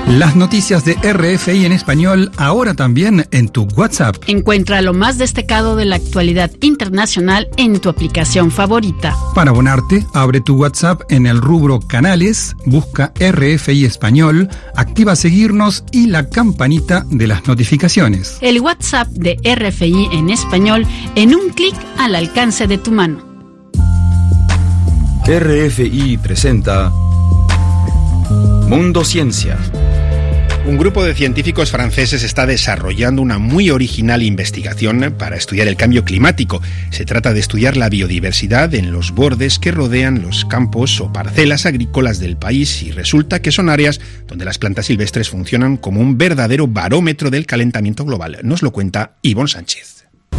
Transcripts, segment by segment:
Las noticias de RFI en español ahora también en tu WhatsApp. Encuentra lo más destacado de la actualidad internacional en tu aplicación favorita. Para abonarte, abre tu WhatsApp en el rubro Canales, busca RFI Español, activa seguirnos y la campanita de las notificaciones. El WhatsApp de RFI en español en un clic al alcance de tu mano. RFI presenta Mundo Ciencia. Un grupo de científicos franceses está desarrollando una muy original investigación para estudiar el cambio climático. Se trata de estudiar la biodiversidad en los bordes que rodean los campos o parcelas agrícolas del país, y resulta que son áreas donde las plantas silvestres funcionan como un verdadero barómetro del calentamiento global. Nos lo cuenta Ivonne Sánchez.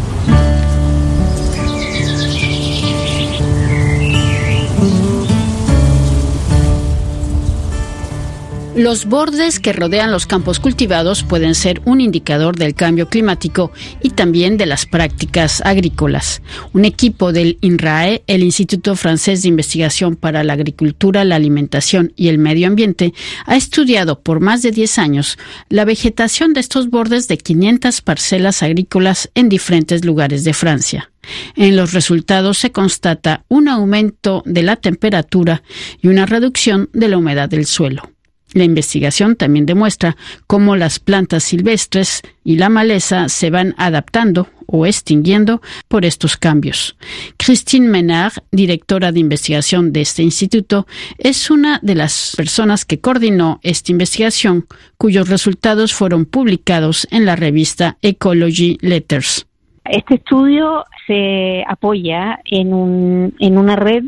Los bordes que rodean los campos cultivados pueden ser un indicador del cambio climático y también de las prácticas agrícolas. Un equipo del INRAE, el Instituto Francés de Investigación para la Agricultura, la Alimentación y el Medio Ambiente, ha estudiado por más de 10 años la vegetación de estos bordes de 500 parcelas agrícolas en diferentes lugares de Francia. En los resultados se constata un aumento de la temperatura y una reducción de la humedad del suelo. La investigación también demuestra cómo las plantas silvestres y la maleza se van adaptando o extinguiendo por estos cambios. Christine Menard, directora de investigación de este instituto, es una de las personas que coordinó esta investigación, cuyos resultados fueron publicados en la revista Ecology Letters. Este estudio se apoya en una red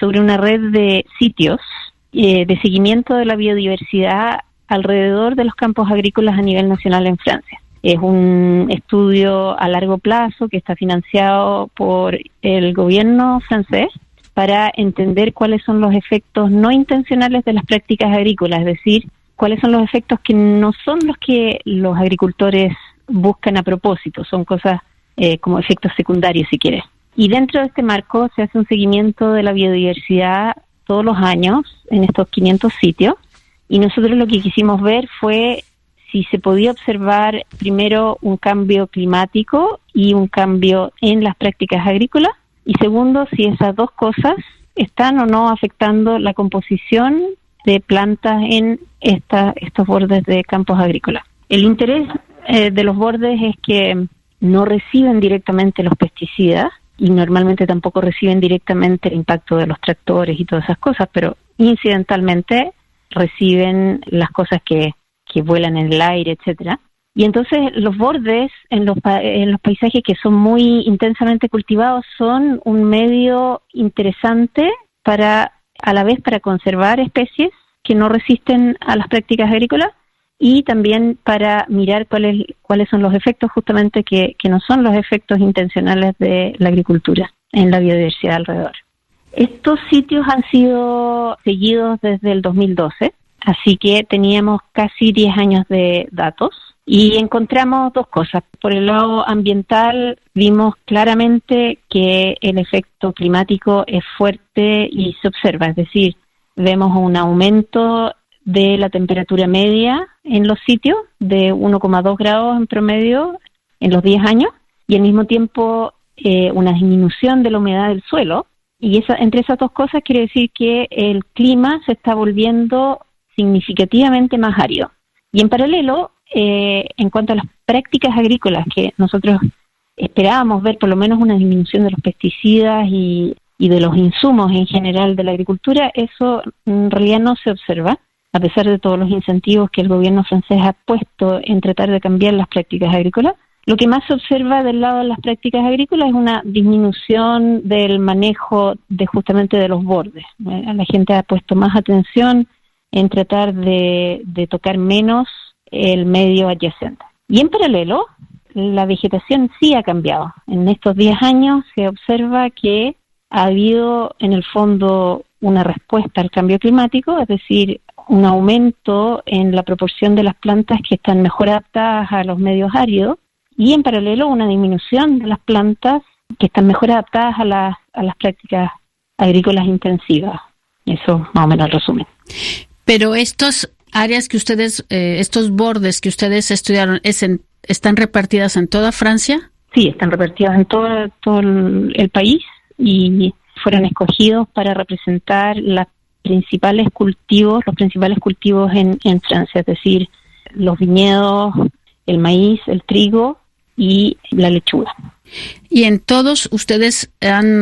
de sitios de seguimiento de la biodiversidad alrededor de los campos agrícolas a nivel nacional en Francia. Es un estudio a largo plazo que está financiado por el gobierno francés para entender cuáles son los efectos no intencionales de las prácticas agrícolas, es decir, cuáles son los efectos que no son los que los agricultores buscan a propósito, son cosas como efectos secundarios, si quieres. Y dentro de este marco se hace un seguimiento de la biodiversidad todos los años en estos 500 sitios, y nosotros lo que quisimos ver fue si se podía observar primero un cambio climático y un cambio en las prácticas agrícolas, y segundo, si esas dos cosas están o no afectando la composición de plantas en estos bordes de campos agrícolas. El interés de los bordes es que no reciben directamente los pesticidas, y normalmente tampoco reciben directamente el impacto de los tractores y todas esas cosas, pero incidentalmente reciben las cosas que vuelan en el aire, etcétera. Y entonces los bordes en los paisajes que son muy intensamente cultivados son un medio interesante a la vez para conservar especies que no resisten a las prácticas agrícolas, y también para mirar cuáles son los efectos justamente que no son los efectos intencionales de la agricultura en la biodiversidad alrededor. Estos sitios han sido seguidos desde el 2012, así que teníamos casi 10 años de datos y encontramos dos cosas. Por el lado ambiental vimos claramente que el efecto climático es fuerte y se observa, es decir, vemos un aumento de la temperatura media en los sitios de 1,2 grados en promedio en los 10 años, y al mismo tiempo una disminución de la humedad del suelo, y entre esas dos cosas quiere decir que el clima se está volviendo significativamente más árido. Y en paralelo, en cuanto a las prácticas agrícolas, que nosotros esperábamos ver por lo menos una disminución de los pesticidas y de los insumos en general de la agricultura, eso en realidad no se observa, a pesar de todos los incentivos que el gobierno francés ha puesto en tratar de cambiar las prácticas agrícolas. Lo que más se observa del lado de las prácticas agrícolas es una disminución del manejo justamente de los bordes. La gente ha puesto más atención en tratar de tocar menos el medio adyacente. Y en paralelo, la vegetación sí ha cambiado. En estos 10 años se observa que ha habido en el fondo una respuesta al cambio climático, es decir, un aumento en la proporción de las plantas que están mejor adaptadas a los medios áridos, y en paralelo una disminución de las plantas que están mejor adaptadas a las prácticas agrícolas intensivas. Eso más o menos el resumen. Pero estos áreas que ustedes, estos bordes que ustedes estudiaron, ¿están repartidas en toda Francia? Sí, están repartidas en todo el país y fueron escogidos para representar los principales cultivos en Francia, es decir, los viñedos, el maíz, el trigo y la lechuga. Y en todos ustedes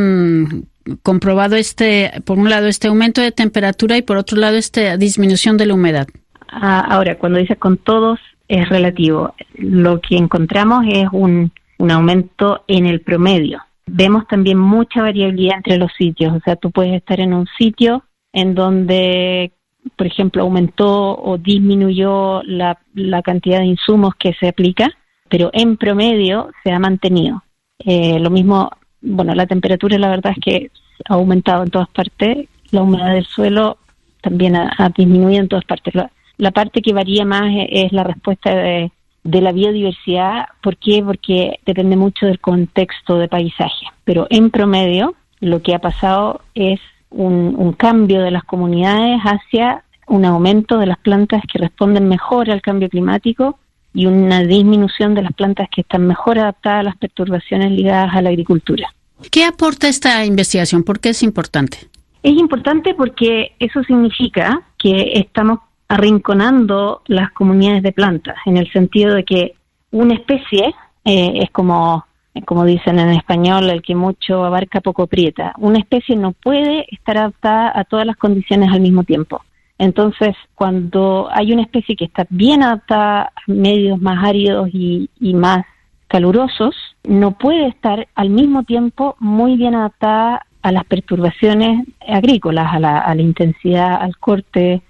han comprobado por un lado, este aumento de temperatura y por otro lado, esta disminución de la humedad. Ahora, cuando dices con todos, es relativo. Lo que encontramos es un aumento en el promedio. Vemos también mucha variabilidad entre los sitios. O sea, tú puedes estar en un sitio en donde, por ejemplo, aumentó o disminuyó la cantidad de insumos que se aplica, pero en promedio se ha mantenido. Lo mismo, la temperatura la verdad es que ha aumentado en todas partes, la humedad del suelo también ha disminuido en todas partes. La parte que varía más es la respuesta de la biodiversidad. ¿Por qué? Porque depende mucho del contexto de paisaje. Pero en promedio, lo que ha pasado es un cambio de las comunidades hacia un aumento de las plantas que responden mejor al cambio climático y una disminución de las plantas que están mejor adaptadas a las perturbaciones ligadas a la agricultura. ¿Qué aporta esta investigación? ¿Por qué es importante? Es importante porque eso significa que estamos arrinconando las comunidades de plantas, en el sentido de que una especie es como dicen en español, el que mucho abarca poco aprieta. Una especie no puede estar adaptada a todas las condiciones al mismo tiempo. Entonces, cuando hay una especie que está bien adaptada a medios más áridos y más calurosos, no puede estar al mismo tiempo muy bien adaptada a las perturbaciones agrícolas, a la intensidad, al corte,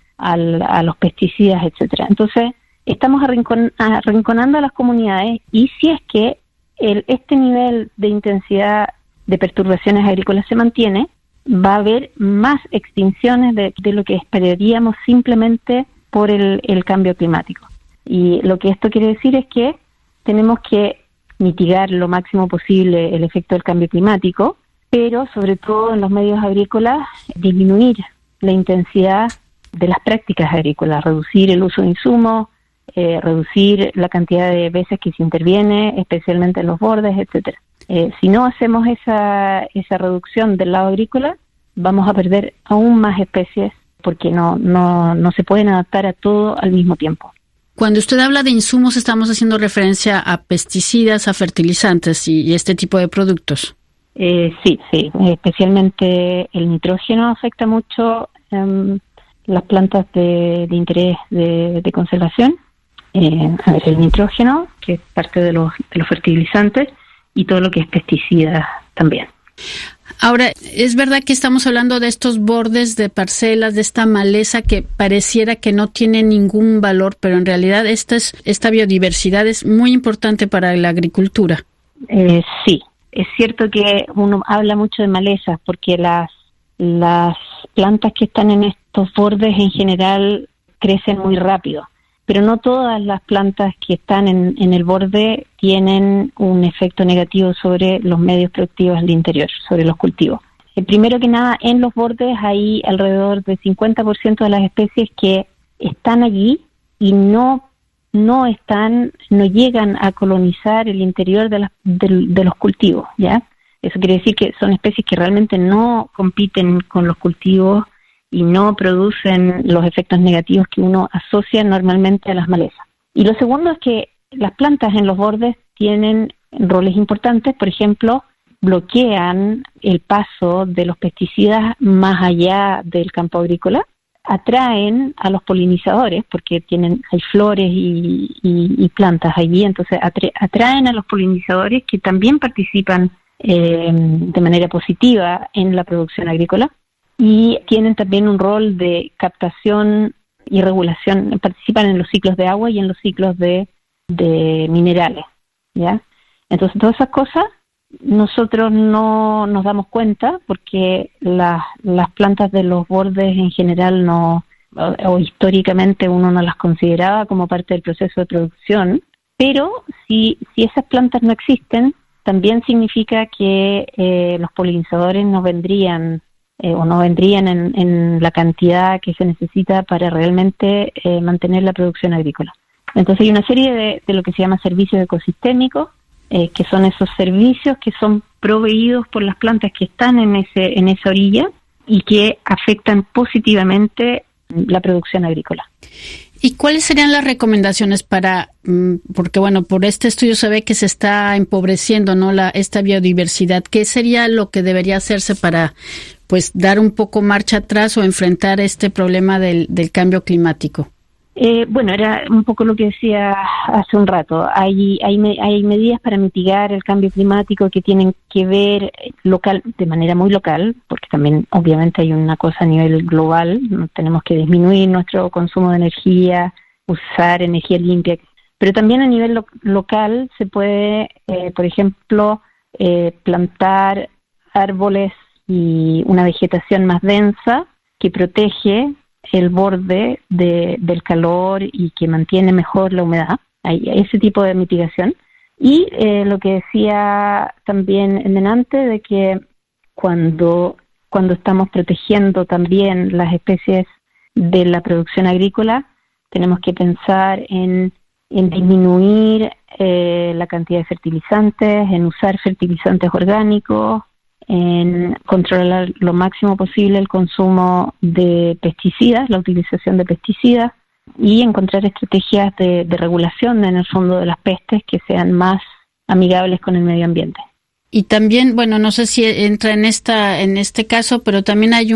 a los pesticidas, etcétera. Entonces, estamos arrinconando a las comunidades y si es que este nivel de intensidad de perturbaciones agrícolas se mantiene, va a haber más extinciones de lo que esperaríamos simplemente por el cambio climático. Y lo que esto quiere decir es que tenemos que mitigar lo máximo posible el efecto del cambio climático, pero sobre todo en los medios agrícolas disminuir la intensidad de las prácticas agrícolas, reducir el uso de insumos, reducir la cantidad de veces que se interviene, especialmente en los bordes, etcétera. Si no hacemos esa reducción del lado agrícola, vamos a perder aún más especies porque no se pueden adaptar a todo al mismo tiempo. Cuando usted habla de insumos, estamos haciendo referencia a pesticidas, a fertilizantes y este tipo de productos. Sí, especialmente el nitrógeno afecta mucho las plantas de interés de conservación. El nitrógeno, que es parte de los fertilizantes, y todo lo que es pesticidas también. Ahora, es verdad que estamos hablando de estos bordes de parcelas, de esta maleza que pareciera que no tiene ningún valor, pero en realidad esta biodiversidad es muy importante para la agricultura. Sí, es cierto que uno habla mucho de malezas porque las plantas que están en estos bordes en general crecen muy rápido. Pero no todas las plantas que están en el borde tienen un efecto negativo sobre los medios productivos del interior, sobre los cultivos. Primero que nada, en los bordes hay alrededor del 50% de las especies que están allí y no llegan a colonizar el interior de los cultivos, ¿ya? Eso quiere decir que son especies que realmente no compiten con los cultivos y no producen los efectos negativos que uno asocia normalmente a las malezas. Y lo segundo es que las plantas en los bordes tienen roles importantes, por ejemplo, bloquean el paso de los pesticidas más allá del campo agrícola, atraen a los polinizadores, porque hay flores y plantas allí, entonces atraen a los polinizadores que también participan de manera positiva en la producción agrícola, y tienen también un rol de captación y regulación, participan en los ciclos de agua y en los ciclos de minerales, ¿ya? Entonces todas esas cosas nosotros no nos damos cuenta porque las plantas de los bordes en general o históricamente uno no las consideraba como parte del proceso de producción, pero si esas plantas no existen, también significa que los polinizadores no vendrían o no vendrían en la cantidad que se necesita para realmente mantener la producción agrícola. Entonces hay una serie de lo que se llama servicios ecosistémicos, que son esos servicios que son proveídos por las plantas que están en esa orilla y que afectan positivamente la producción agrícola. ¿Y cuáles serían las recomendaciones porque bueno, por este estudio se ve que se está empobreciendo, ¿no?, esta biodiversidad? ¿Qué sería lo que debería hacerse para, pues, dar un poco marcha atrás o enfrentar este problema del cambio climático? Bueno, era un poco lo que decía hace un rato. Hay medidas para mitigar el cambio climático que tienen que ver de manera muy local, porque también obviamente hay una cosa a nivel global. Tenemos que disminuir nuestro consumo de energía, usar energía limpia, pero también a nivel local se puede, por ejemplo, plantar árboles y una vegetación más densa que protege el borde del calor y que mantiene mejor la humedad. Hay ese tipo de mitigación. Y lo que decía también en delante, de que cuando estamos protegiendo también las especies de la producción agrícola, tenemos que pensar en disminuir la cantidad de fertilizantes, en usar fertilizantes orgánicos, en controlar lo máximo posible el consumo de pesticidas, la utilización de pesticidas, y encontrar estrategias de regulación en el fondo de las pestes que sean más amigables con el medio ambiente. Y también, bueno, no sé si entra en este caso, pero también hay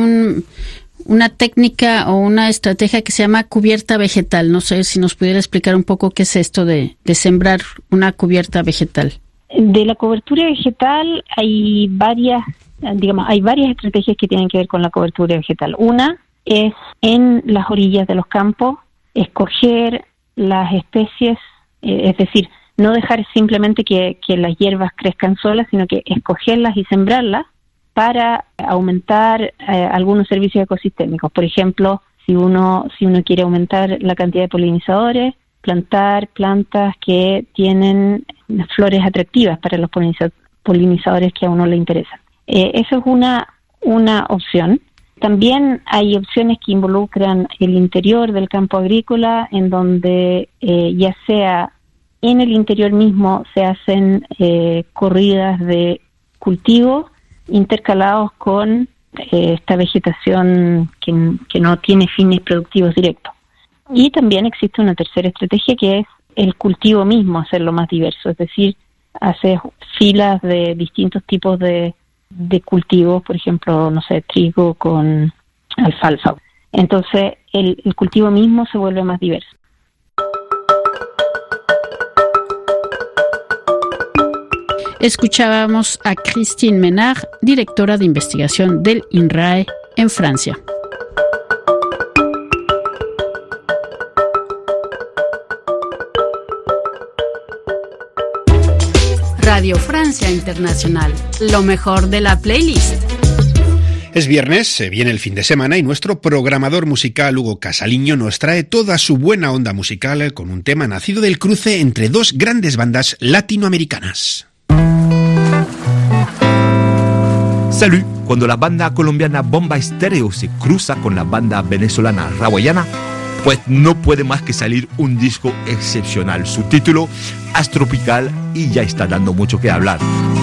una técnica o una estrategia que se llama cubierta vegetal. No sé si nos pudiera explicar un poco qué es esto de sembrar una cubierta vegetal. De la cobertura vegetal hay varias estrategias que tienen que ver con la cobertura vegetal. Una es en las orillas de los campos escoger las especies, es decir, no dejar simplemente que las hierbas crezcan solas, sino que escogerlas y sembrarlas para aumentar algunos servicios ecosistémicos. Por ejemplo, si uno quiere aumentar la cantidad de polinizadores, plantar plantas que tienen flores atractivas para los polinizadores que a uno le interesan. Eso es una opción. También hay opciones que involucran el interior del campo agrícola, en donde ya sea en el interior mismo se hacen corridas de cultivo intercalados con esta vegetación que no tiene fines productivos directos. Y también existe una tercera estrategia, que es el cultivo mismo, hacerlo más diverso, es decir, hacer filas de distintos tipos de cultivos, por ejemplo, no sé, trigo con alfalfa. Entonces, el cultivo mismo se vuelve más diverso. Escuchábamos a Christine Ménard, directora de investigación del INRAE en Francia. Radio Francia Internacional, lo mejor de la playlist. Es viernes, se viene el fin de semana y nuestro programador musical Hugo Casaliño nos trae toda su buena onda musical con un tema nacido del cruce entre dos grandes bandas latinoamericanas. Salud. Cuando la banda colombiana Bomba Estéreo se cruza con la banda venezolana Rawayana, pues no puede más que salir un disco excepcional. Su título, Astropical, y ya está dando mucho que hablar.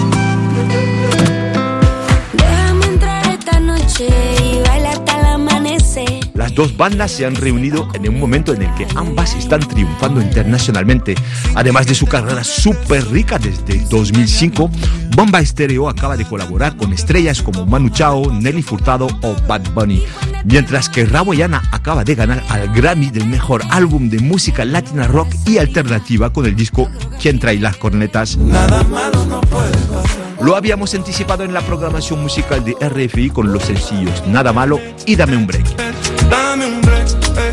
Déjame entrar esta noche y bailar hasta el amanecer. Las dos bandas se han reunido en un momento en el que ambas están triunfando internacionalmente. Además de su carrera súper rica desde 2005, Bomba Estéreo acaba de colaborar con estrellas como Manu Chao, Nelly Furtado o Bad Bunny. Mientras que Rawayana acaba de ganar al Grammy del mejor álbum de música latina, rock y alternativa con el disco ¿Quién trae las cornetas? Nada malo no puede pasar. Lo habíamos anticipado en la programación musical de RFI con los sencillos Nada Malo y Dame un Break. Dame un break,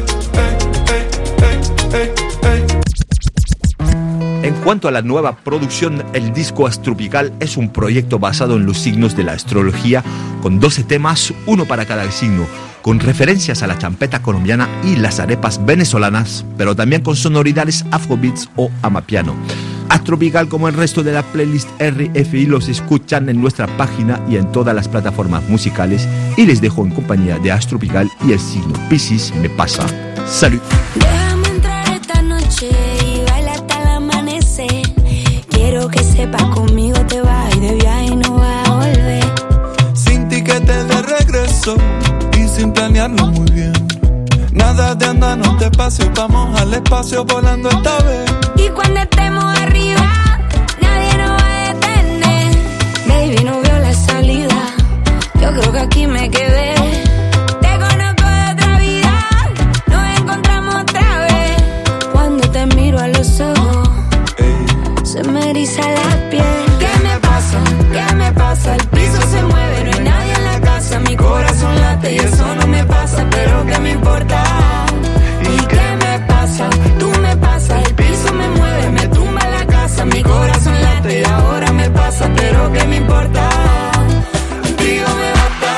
En cuanto a la nueva producción, el disco Astropical es un proyecto basado en los signos de la astrología, con 12 temas, uno para cada signo, con referencias a la champeta colombiana y las arepas venezolanas, pero también con sonoridades afrobeats o amapiano. Astropical, como el resto de la playlist RFI, los escuchan en nuestra página y en todas las plataformas musicales y les dejo en compañía de Astropical y el signo Piscis me pasa. ¡Salud! Déjame entrar esta noche y baila hasta el amanecer. Quiero que sepas, conmigo te vas y de viaje no vas a volver. Sin tiquete de regreso y sin planearlo muy bien. Nada de andarnos despacio, vamos al espacio volando esta vez. Y cuando estemos arriba, nadie nos va a detener. Baby, no veo la salida, yo creo que aquí me quedé. Te conozco de otra vida, nos encontramos otra vez. Cuando te miro a los ojos, se me eriza la piel. ¿Qué me pasa? ¿Qué me pasa? El piso se mueve, no hay nadie en la casa. Mi corazón late y eso no me pasa, pero ¿qué me importa? ¿Y qué me pasa? Tú me pasas, el piso me mueve, me tumba la casa. Mi corazón late y ahora me pasa, pero ¿qué me importa? Contigo me basta,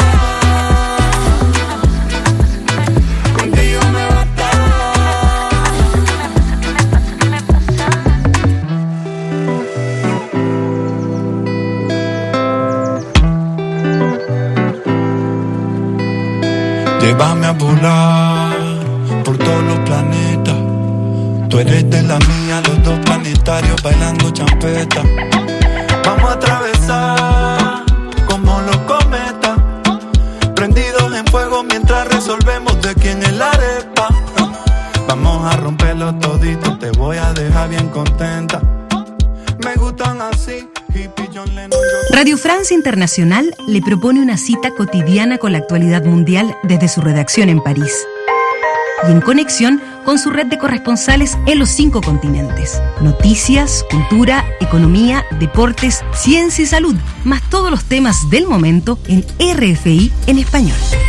contigo me basta. Llévame a volar por todos los planetas. Tú eres de la mía, los dos planetarios bailando champeta. Vamos a atravesar como los cometas, prendidos en fuego mientras resolvemos de quién es la arepa. Vamos a romperlo todito, te voy a dejar bien contenta. Me gustan así, hippie, John Lennon. Radio France Internacional le propone una cita cotidiana con la actualidad mundial desde su redacción en París y en conexión con su red de corresponsales en los 5 continentes. Noticias, cultura, economía, deportes, ciencia y salud, más todos los temas del momento en RFI en español.